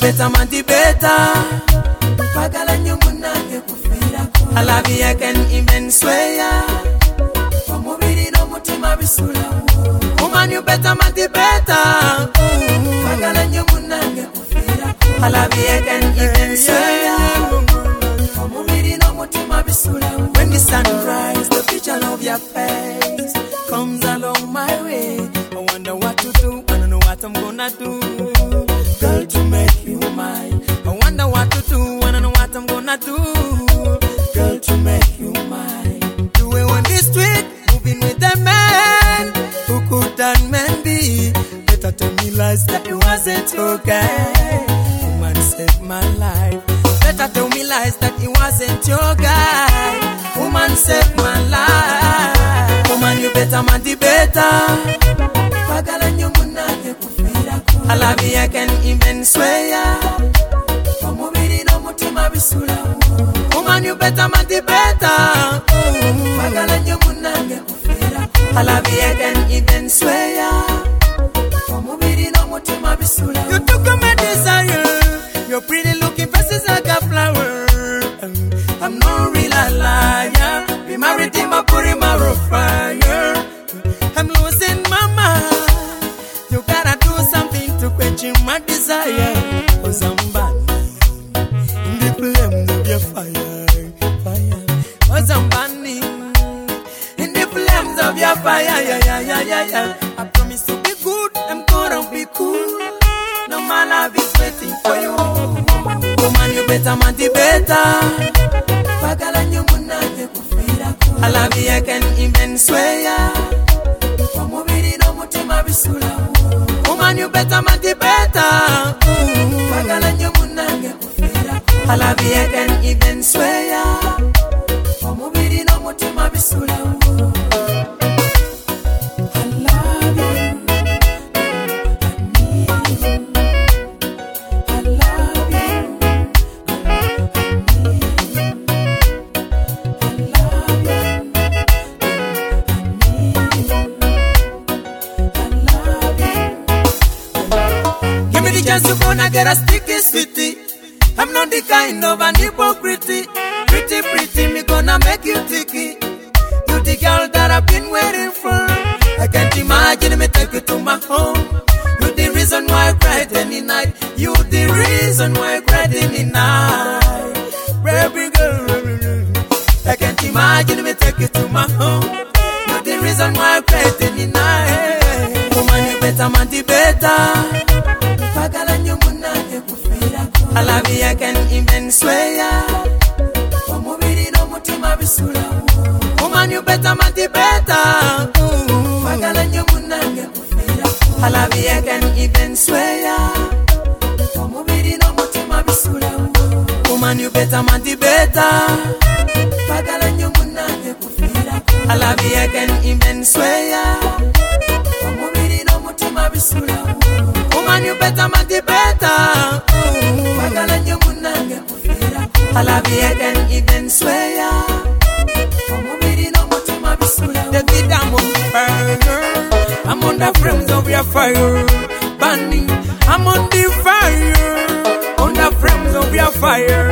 better man the better. Pagala nyumunage kufira ko. Alabi eken even sweya. Omubiri no mutima bisula. Woman you better man the better. Pagala nyumunage kufira ko. Alabi eken even sweya. Omubiri no mutima bisula. When the sun rise, the picture of your face comes along my way. I wonder what to do. I don't know what I'm gonna do. Girl, to make you mine. I wonder what to do. I don't know what I'm gonna do. Girl, to make you mine. Doing on the street, moving with the man. Who could that man be? Better tell me lies that it wasn't okay. Woman saved my life. Better tell me lies that it wasn't your guy. Woman saved my life. Woman, you better man the better. Pagala nyumunage kufira ko. Alabi eken even sweya. Omubiri no mutima bisula. Woman, you better man the better. Pagala nyumunage kufira ko. Alabi eken even sweya. Omubiri no mutima bisula. You took my desire. Your pretty looking face is like a flower. I'm no real liar. Be married him, I put him out of fire. I'm losing my mind. You gotta do something to quench my desire. Oh, somebody in the flames of your fire. Oh, somebody in the flames of your fire. Yeah. I promise to be good. I'm gonna be cool. No my love is waiting for you. Woman, you better man the better. Pagala nyumunage kufira ko. Alabi eken even sweya. Omubiri no mutima bisula. Woman, you better man the better. Pagala nyumunage kufira ko. Alabi eken even sweya. Omubiri no mutima bisula. Just you gonna get a sticky city. I'm not the kind of an hypocrite. Pretty, me gonna make you ticky. You the girl that I've been waiting for. I can't imagine me take you to my home. You the reason why I cried any night. You the reason why I cried any night. Baby girl, I can't imagine me take you to my home. You the reason why I cried any night. Woman, you better man the better. Pagala nyumunage kufira ko. Alabi eken even sweya. Omubiri no mutima bisula. Woman, you better man the better. Pagala nyumunage kufira ko. Alabi eken even sweya. Omubiri no mutima bisula. Woman, you better man the better. Pagala nyumunage kufira ko. Alabi eken even sweya. Omubiri no mutima bisula. Woman, you better man the better. Pagala nyumunage kufira ko. Alabi eken even sweya. Omubiri no mutima bisula. The vida I'm on fire. I'm on the flames of your fire. Burning, I'm on the fire. On the flames of your fire.